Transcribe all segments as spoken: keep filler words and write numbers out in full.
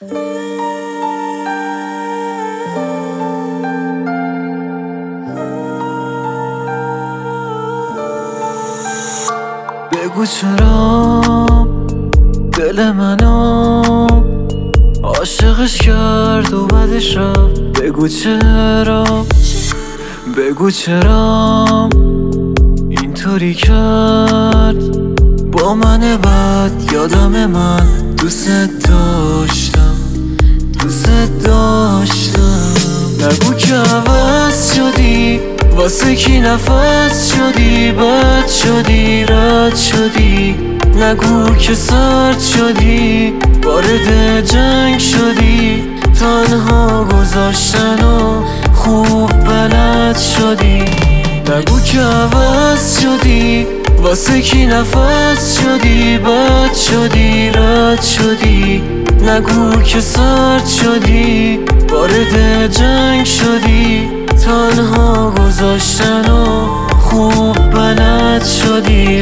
بگو چرا دل منو عاشقش کرد و بعدش رفت. بگو چرا بگو چرا اینطوری کرد با من بد. یادم من دوست داشتم دوست داشتم. نگو که عوض شدی واسه کی نفس شدی، بد شدی رد شدی. نگو که سرد شدی وارد جنگ شدی، تنها گذاشتن و خوب بلد شدی. نگو که عوض شدی واسه کی نفس شدی، بد شدی رد شدی. نگو که سرد شدی وارد جنگ شدی، تنها گذاشتن و خوب بلد شدی.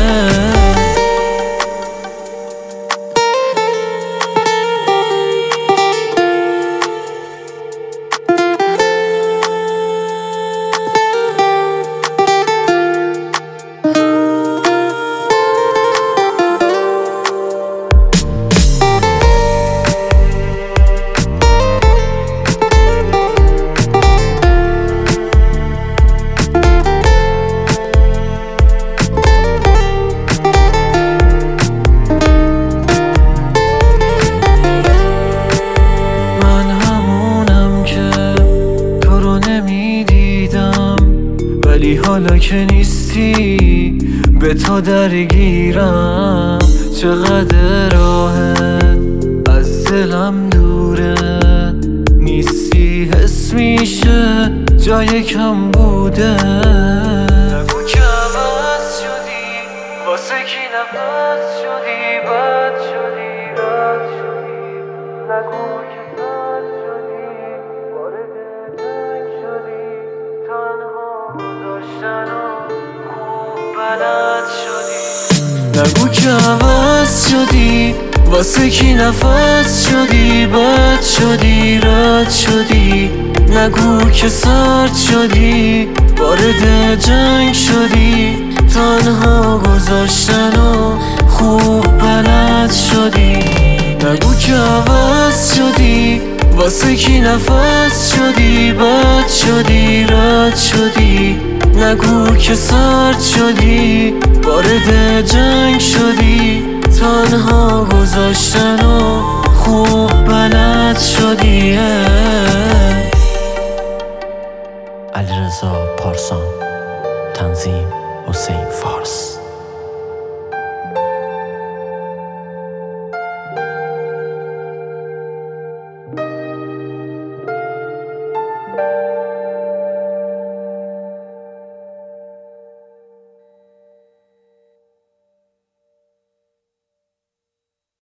ولی حالا که نیستی به تو درگیرم. چقدر راهه از دلم دوره، نیستی حس میشه جای کم بوده. نگو که عوض شدی واسه کی نفس شدی، بد شدی رد شدی. نگو که سرد شدی وارد جنگ شدی، تنها گذاشتن و خوب بلد شدی. نگو که عوض شدی واسه کی نفس شدی، بد شدی رد شدی. نگو که سرد شدی وارد جنگ شدی، تنها گذاشتن و خوب بلد شدی. نگو که عوض شدی واسه کی نفس شدی، بد شدی رد شدی. نگو که سرد شدی وارد جنگ شدی، تنها گذاشتن و خوب بلد شدی. علیرضا پارسان، تنظیم حسین فارس.